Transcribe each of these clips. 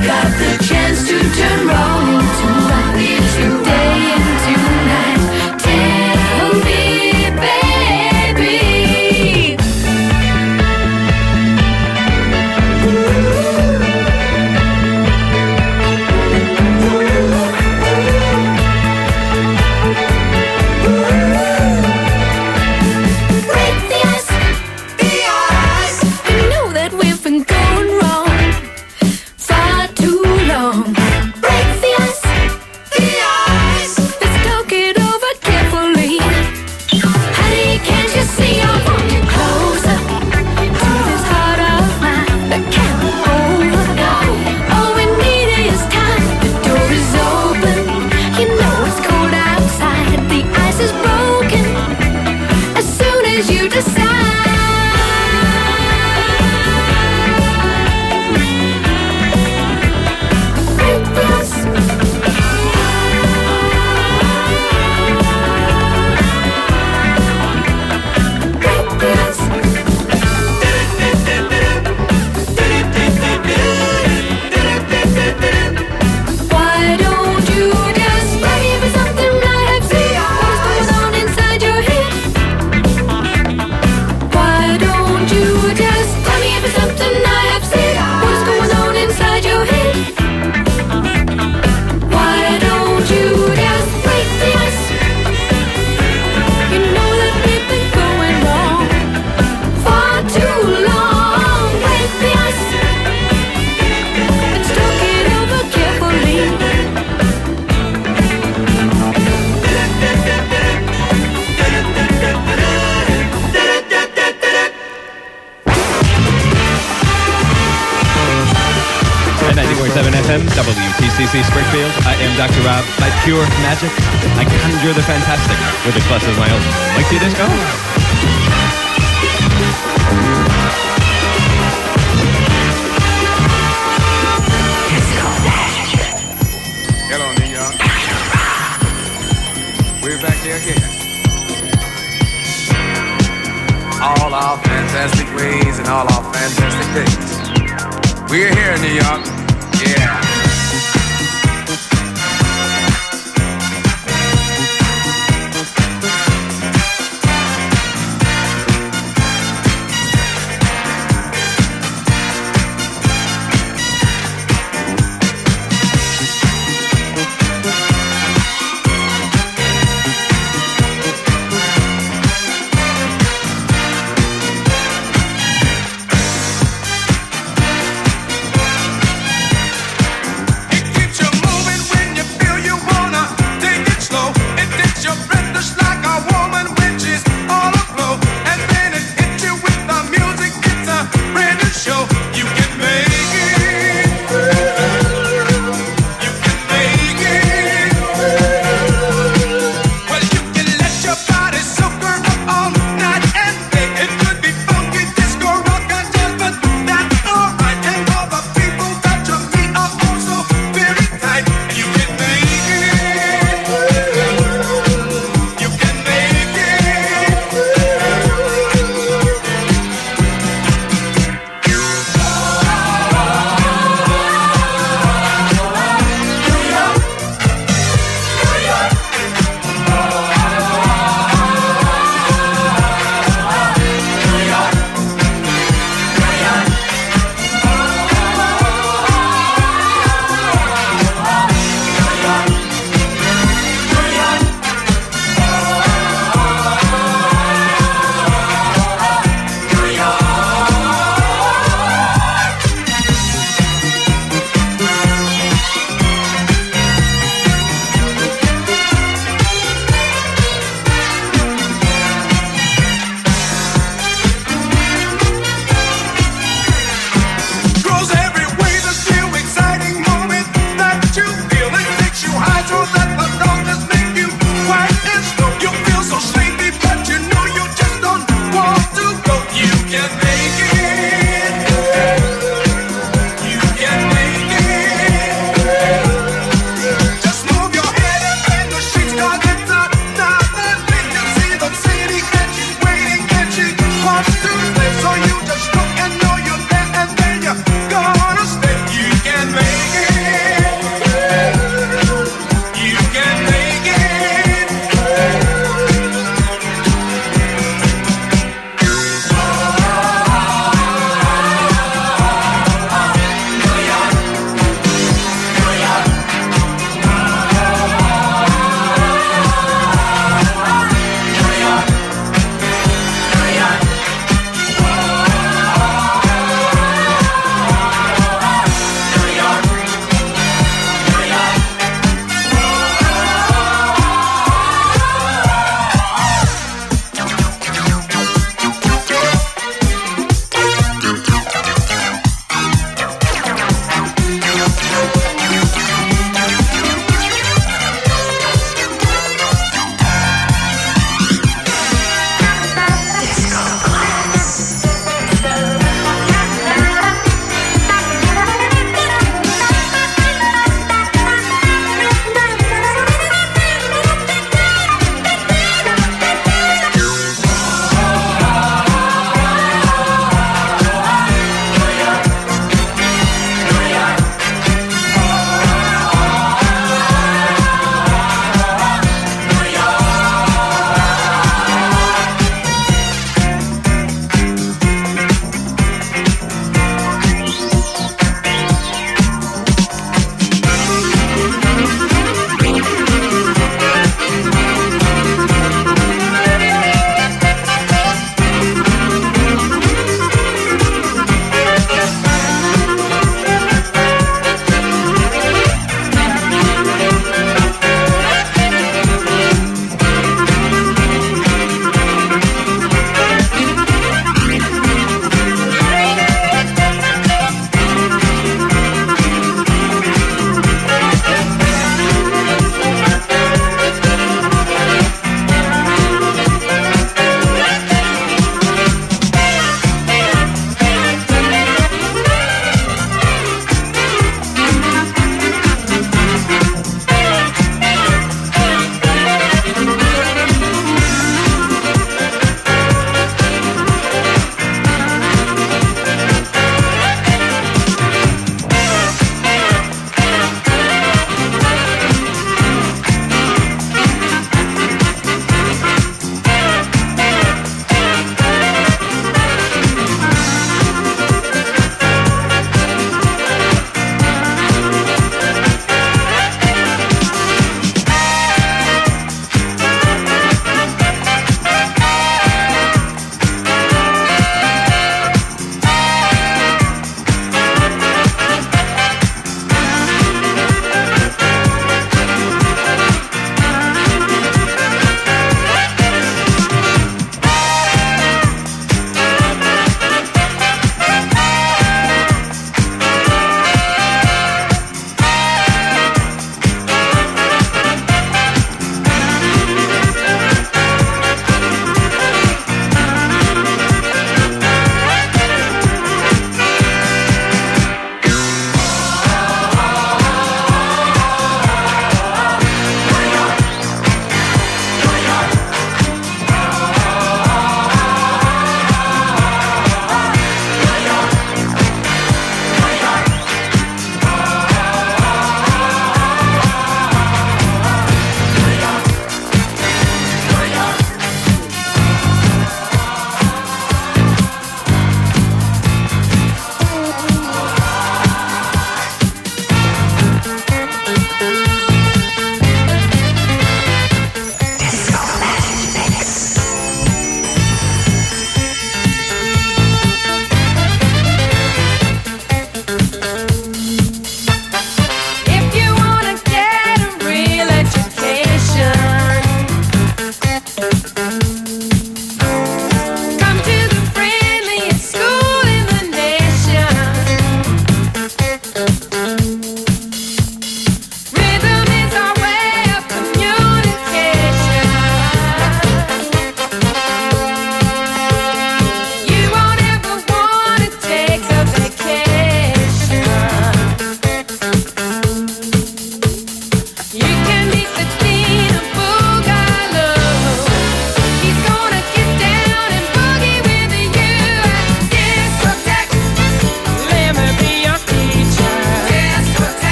FM, WTCC Springfield. I am Dr. Rob. By pure magic, I conjure the fantastic with a class of my own. Mikey Disco. Hello, New York. We're back here again. All our fantastic ways and all our fantastic days. We're here in New York. Yeah.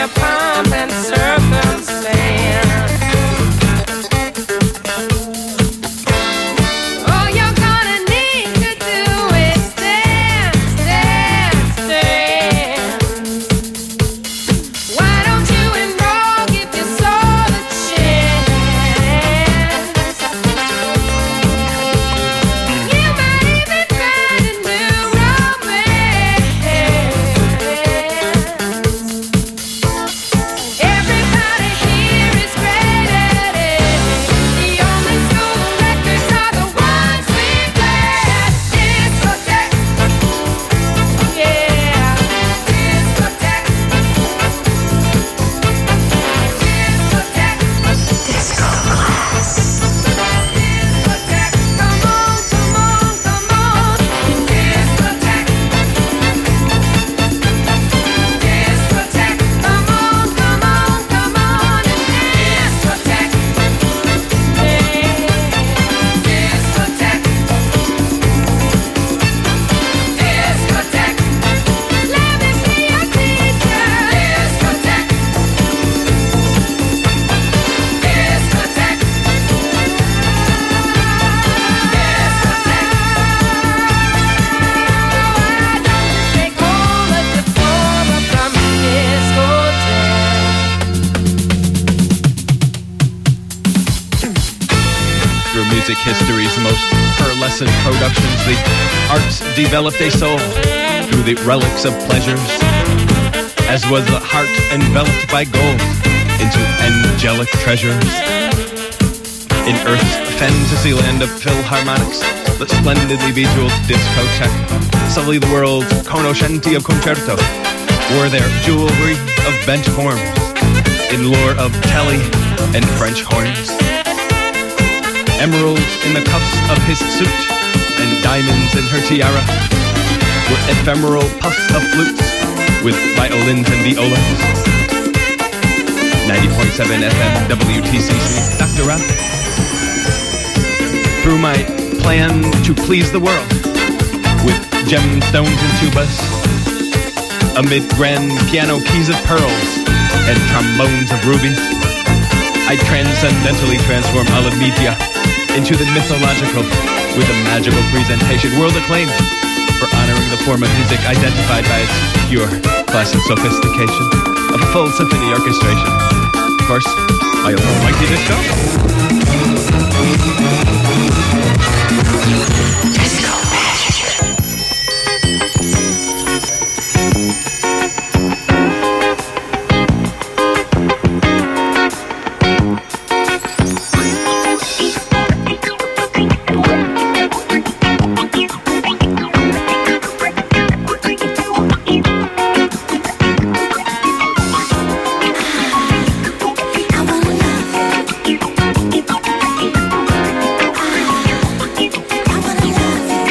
their pomp and circumstance. All you're gonna need to do is dance, dance, dance. Why don't you enroll, give your soul a chance? You might even find a new romance. Everybody here is great at it. The only school records are the ones we play at discotheque. Yeah, discotheque. Discotheque. Disco class. Discotheque. Come on, come on, come on. Discotheque. Discotheque. Come on, come on, come on. Discotheque. Discotheque. Discotheque. Let me be your teacher. Discotheque. Discotheque. Take home a diploma from discotheque. Through music history's most pearlescent productions, the arts developed a soul through the relics of pleasures, as was the heart enveloped by gold into angelic treasures. In Earth's fantasy land of philharmonics, the splendidly bejeweled discotheque, sully the world's conoscenti of concerto, wore their jewelry of bent forms, in lore of telly and French horns. Emeralds in the cuffs of his suit and diamonds in her tiara were ephemeral puffs of flutes with violins and violas. 90.7 FM WTCC, Dr. Rob. Through my plan to please the world with gemstones and tubas, amid grand piano keys of pearls and trombones of rubies, I transcendentally transform Alameda into the mythological with a magical presentation, world acclaimed for honoring the form of music identified by its pure class and sophistication, a full symphony orchestration. Of course, my almighty disco. Disco magic. I wanna love you.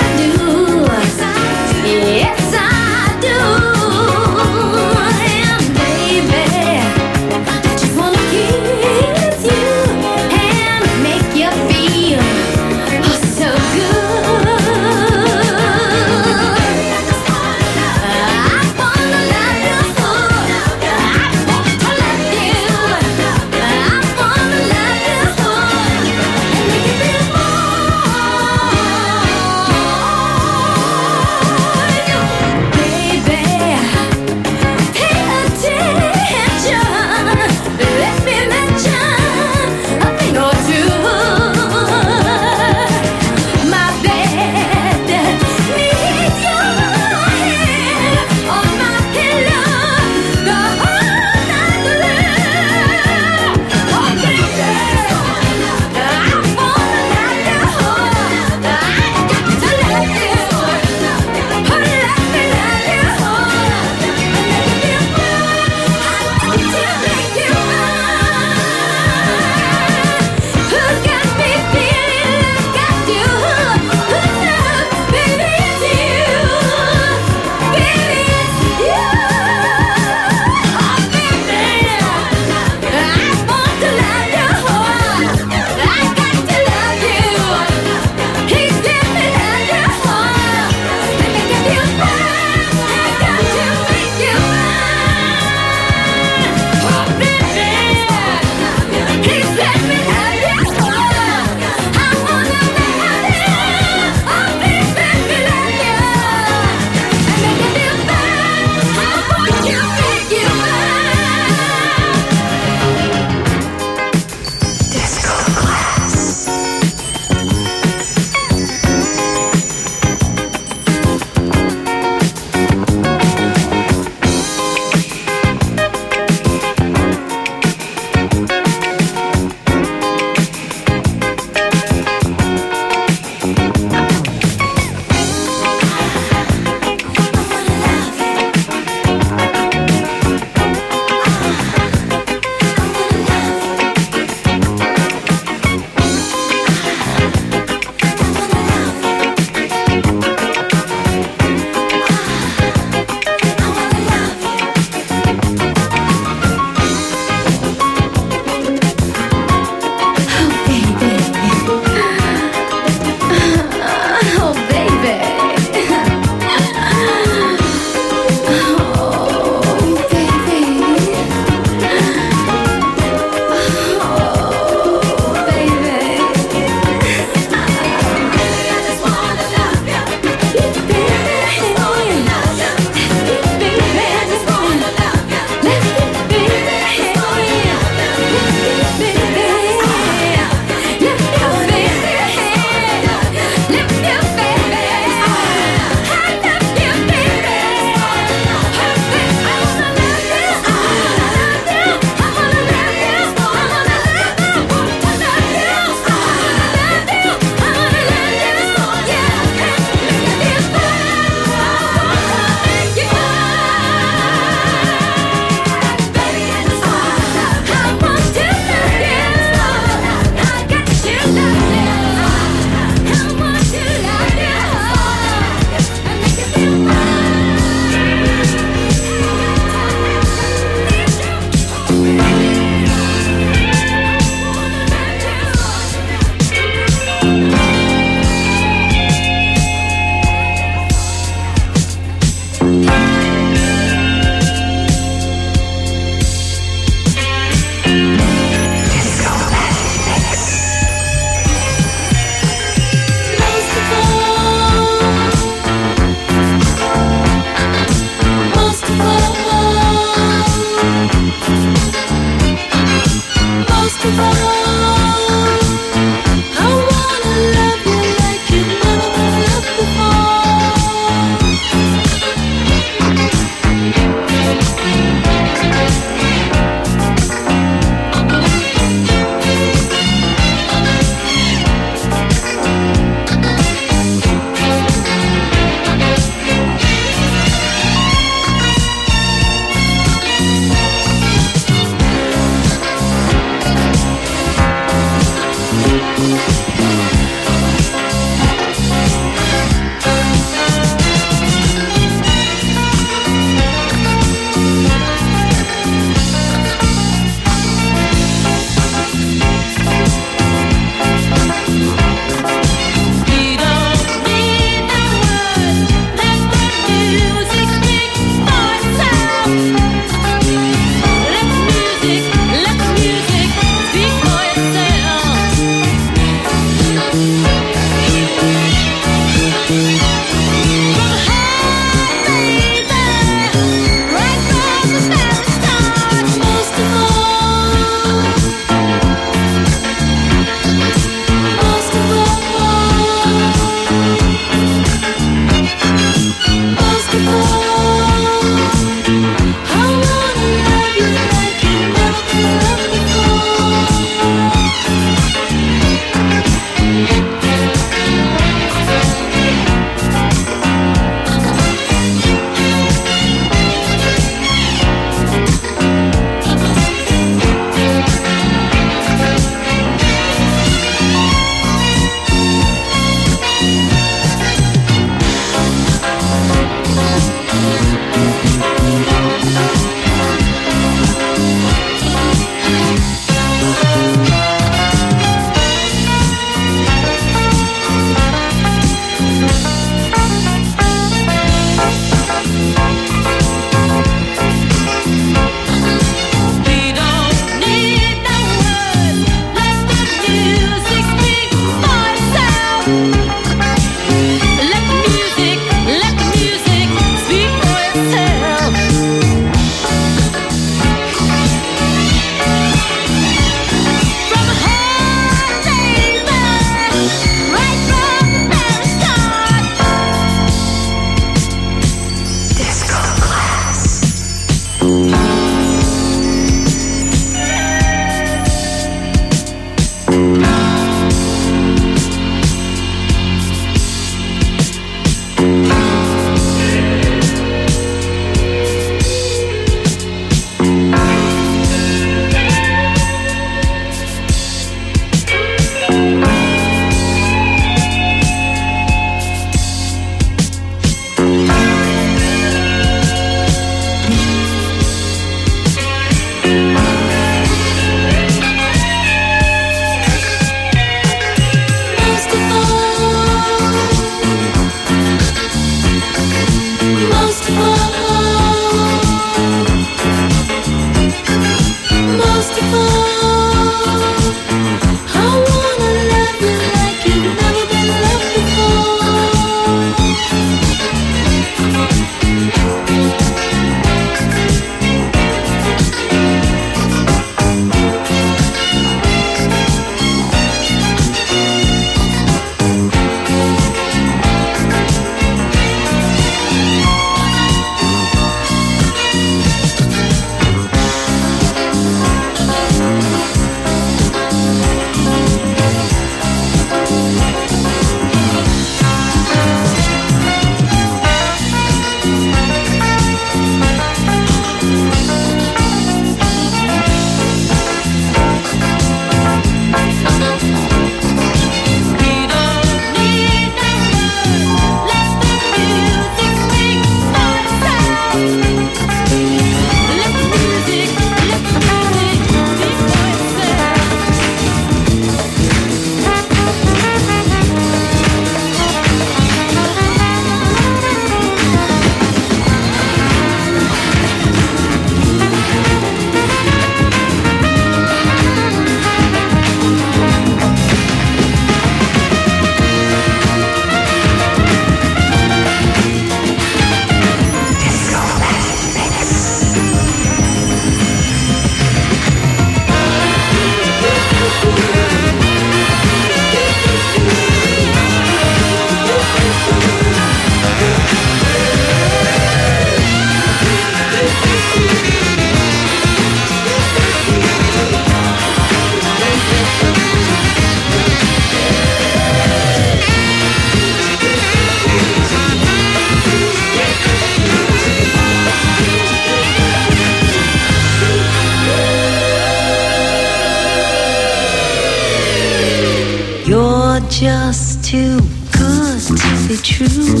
just too good to be true.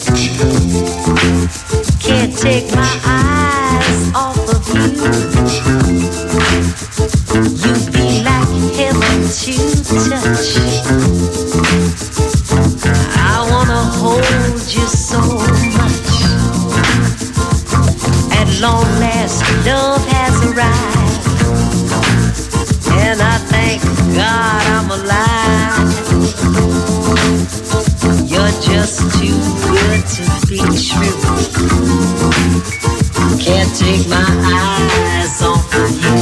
Can't take my eyes off of you. You'd be like heaven to touch. I wanna hold you so much. At long last, love has arrived, and I thank God I'm alive. You're just too good to be true. Can't take my eyes off of you.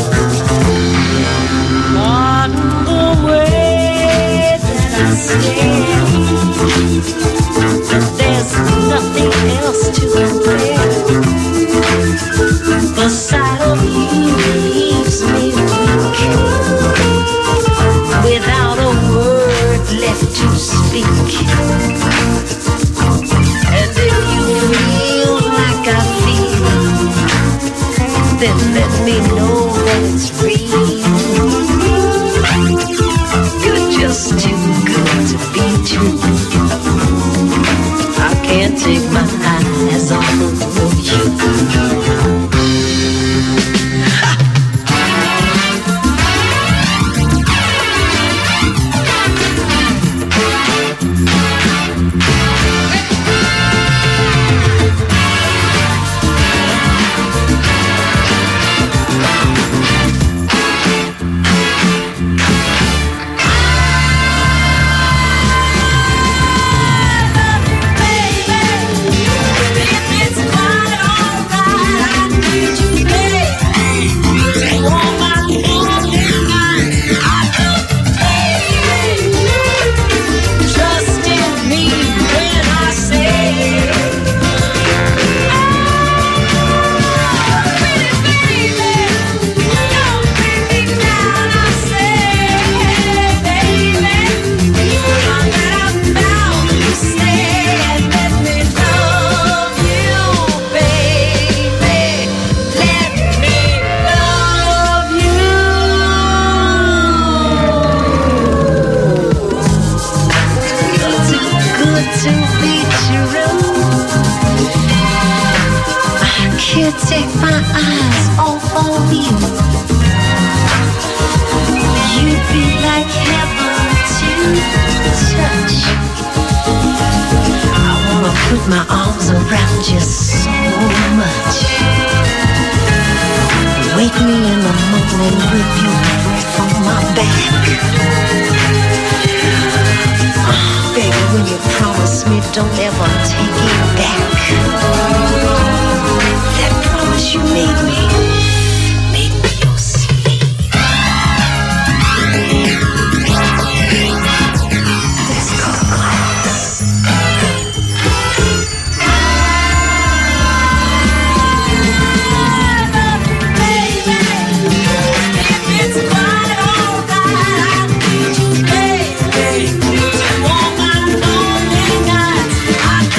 On the way that I stand, there's nothing else to compare. The sight of you leaves me weak, without a word left to speak. And if you feel like I feel, then let me know that it's real. You're just too good to be true. I can't take my eyes off of you. Take my eyes off of you. You'd be like heaven to touch. I wanna put my arms around you so much. Wake me in the morning with your breath on my back. Baby, when you promise me, don't ever take it back. You made me your slave. Let's go class. Baby, if it's quite alright, I need you, baby. To warm my lonely nights. I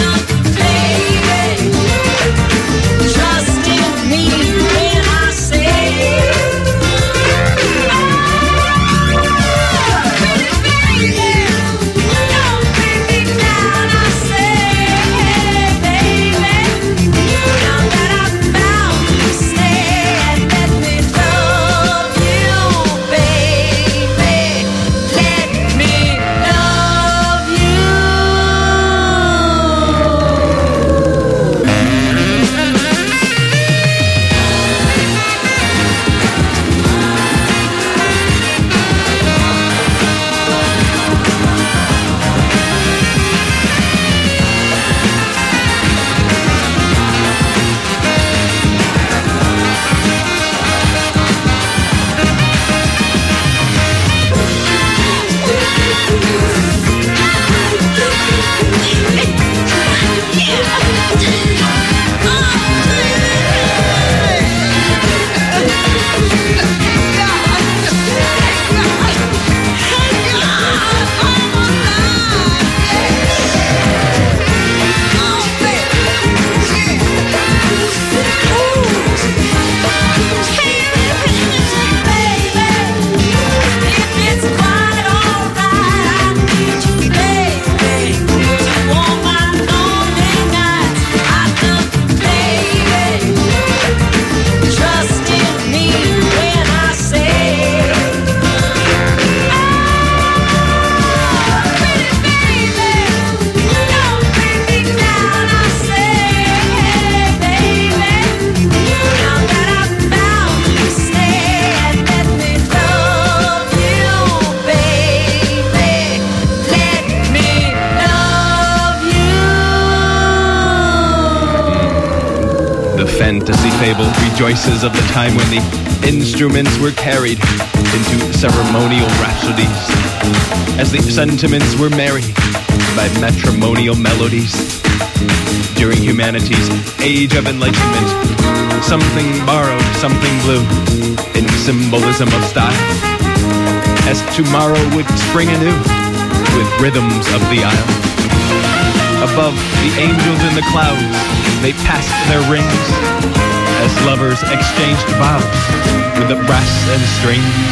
fable rejoices of the time when the instruments were carried into ceremonial rhapsodies, as the sentiments were married by matrimonial melodies. During humanity's age of enlightenment, something borrowed, something blue, in symbolism of style, as tomorrow would spring anew with rhythms of the isle. Above the angels in the clouds, they passed their rings as lovers exchanged vows with the brass and strings.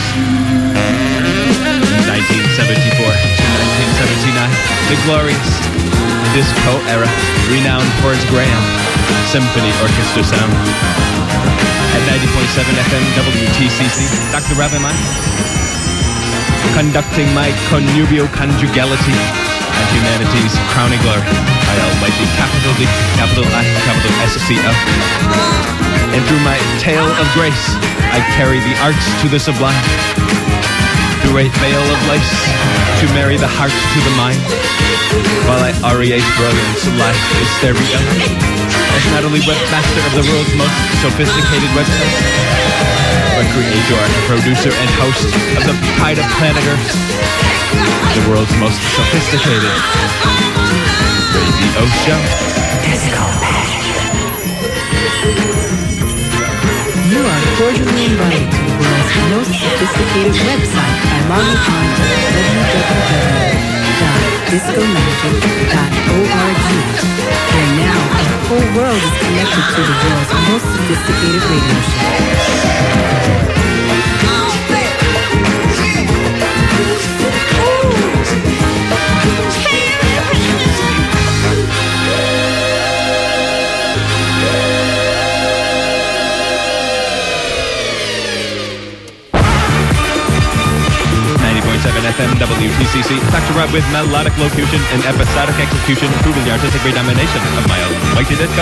1974 to 1979, the glorious disco era, renowned for its grand symphony orchestra sound. At 90.7 FM WTCC, Dr. Ravimai, conducting my connubio conjugality and humanity's crowning glory by almighty capital D, capital I, capital SCL. And through my tale of grace, I carry the arts to the sublime. Through a veil of lace, to marry the heart to the mind, while I aureate brilliance, life is stereo. As not only webmaster of the world's most sophisticated website, but creator, producer, and host of the Pride of Planet Earth, the world's most sophisticated radio show. You are cordially invited to the world's most sophisticated website by logging on to www.discomagic.org. Where now the whole world is connected to the world's most sophisticated radio show. FM WTCC, Dr. Rob with melodic locution and episodic execution, proving the artistic predomination of my almighty disco.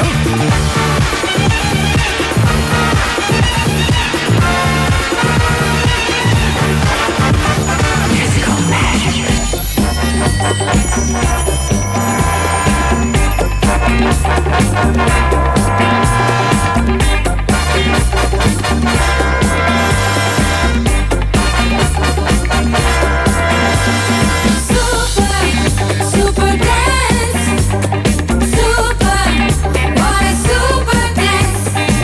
Super dance, super, what a super dance.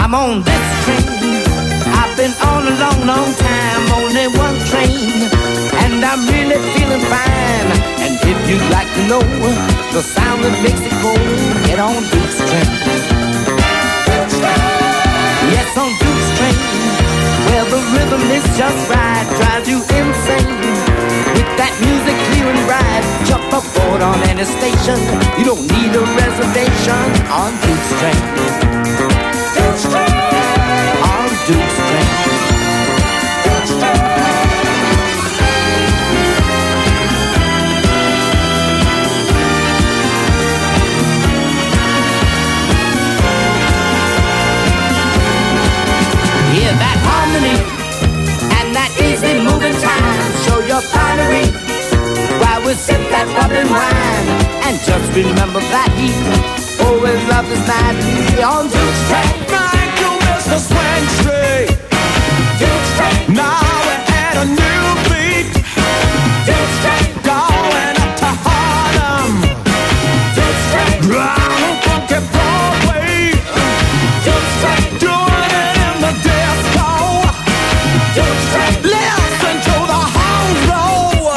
I'm on this train. I've been on a long, long time, only one train, and I'm really feeling fine. And if you'd like to know the sound that makes it go, get on Duke's train. Yes, on Duke's train, where the rhythm is just right, drives you insane. With that music clear and bright, jump aboard on any station. You don't need a reservation on Duke's train. Duke's train. On Duke's train. Duke's train. Hear that harmony and that easy moving time. Show your finery while we sip that bubbling wine. And just remember that heat, always love is madly on Duke's train. Thank you, Mr. Swing Street. Duke's train. Now we're at a new beat. Duke's train. Going up to Harlem. Duke's train. Round on funky Broadway. Duke's train. Doing it in the disco. Duke's train. Listen to the horns roll.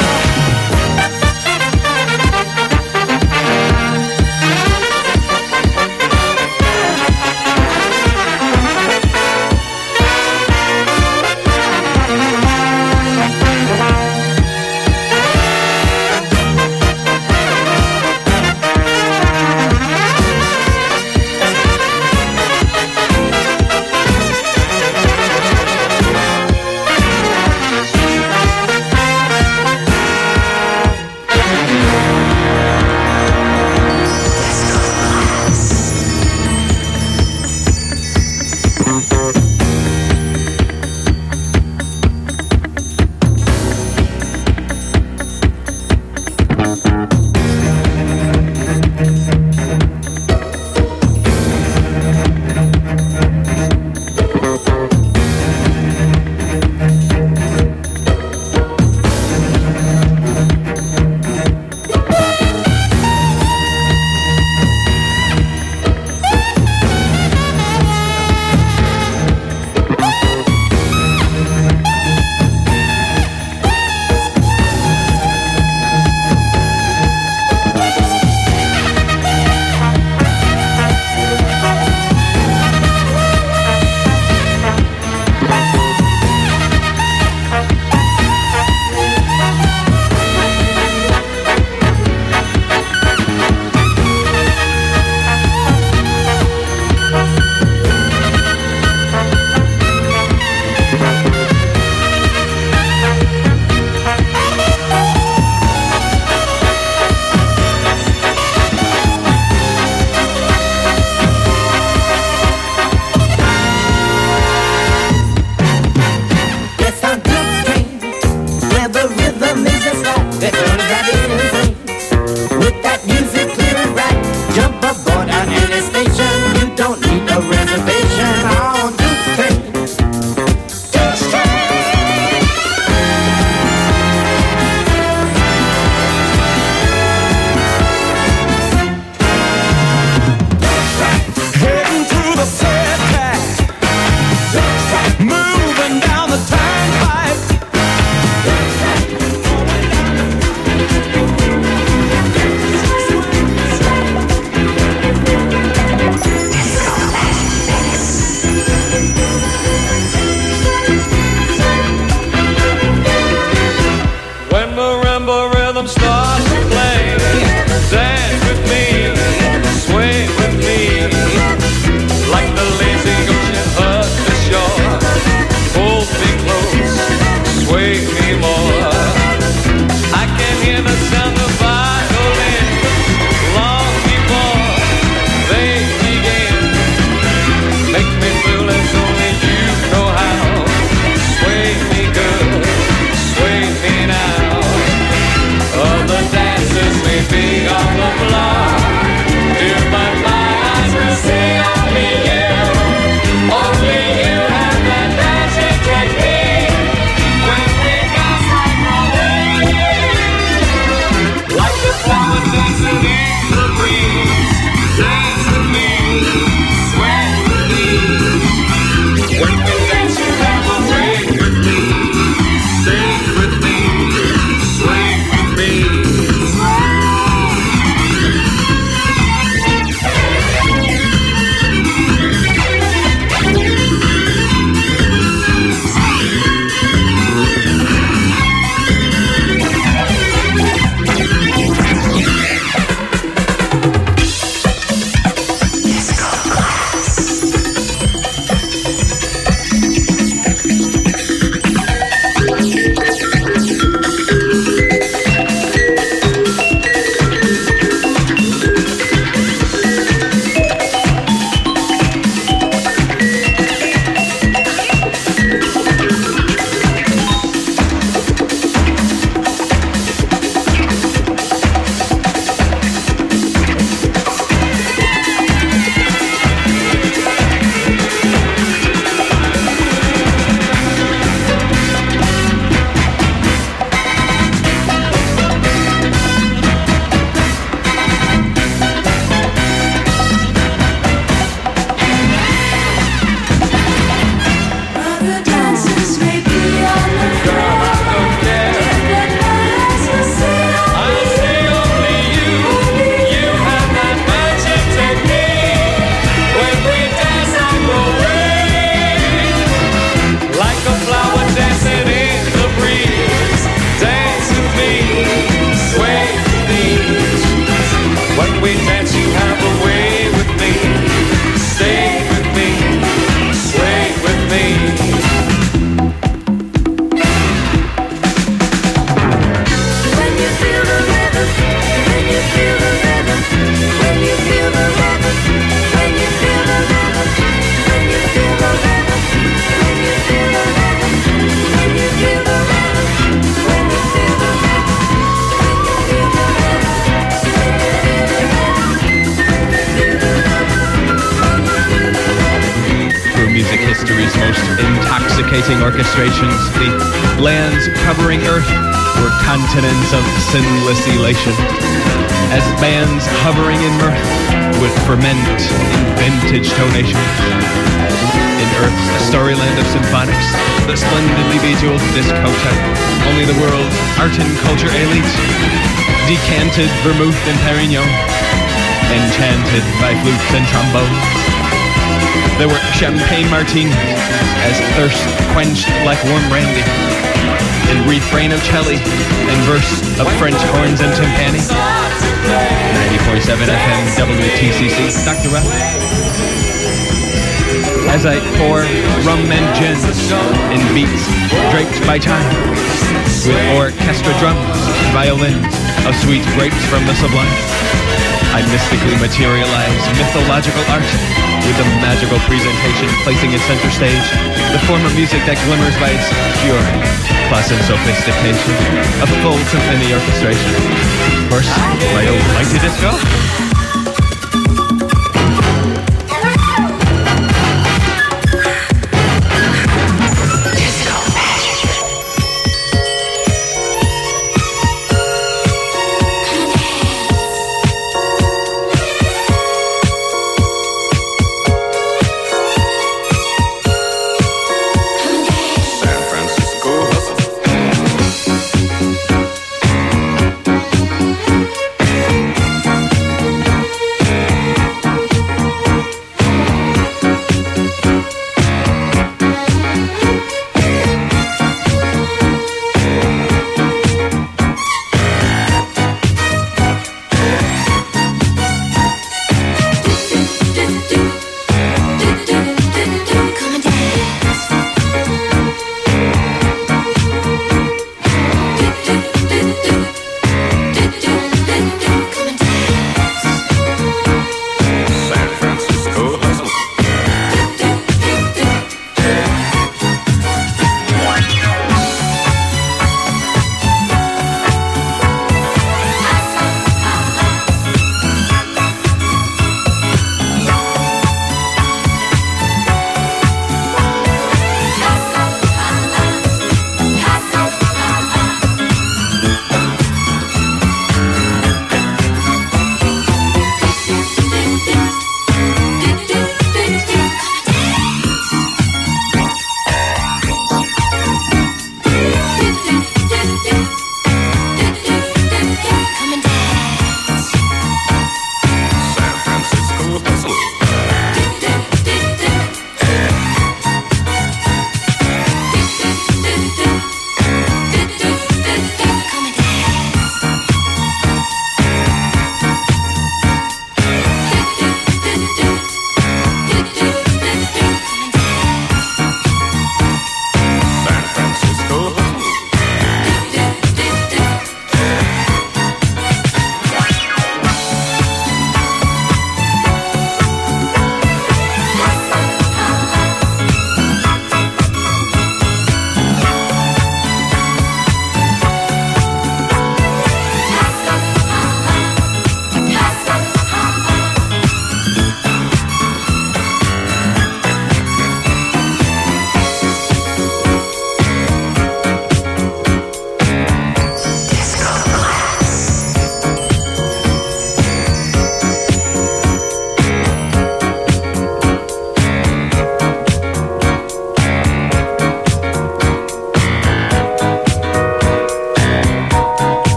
history's most intoxicating orchestrations, the lands covering Earth were continents of sinless elation, as bands hovering in mirth would ferment in vintage tonation. In Earth's storyland of symphonics, the splendidly bejeweled discotheque, only the world's art and culture elite, decanted vermouth and Perignon, enchanted by flutes and trombones. There were champagne martinis, as thirst quenched like warm brandy, and refrain of cello, and verse of French horns and timpani. 90.7 FM WTCC, Dr. Ralph. As I pour rum and gin in beats draped by time, with orchestra drums, violins of sweet grapes from the sublime, I mystically materialize mythological art with a magical presentation placing it center stage, the form of music that glimmers by its pure class and sophistication, a full symphony orchestration. Of course, right over like to disco.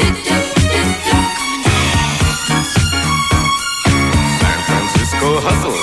Hustle.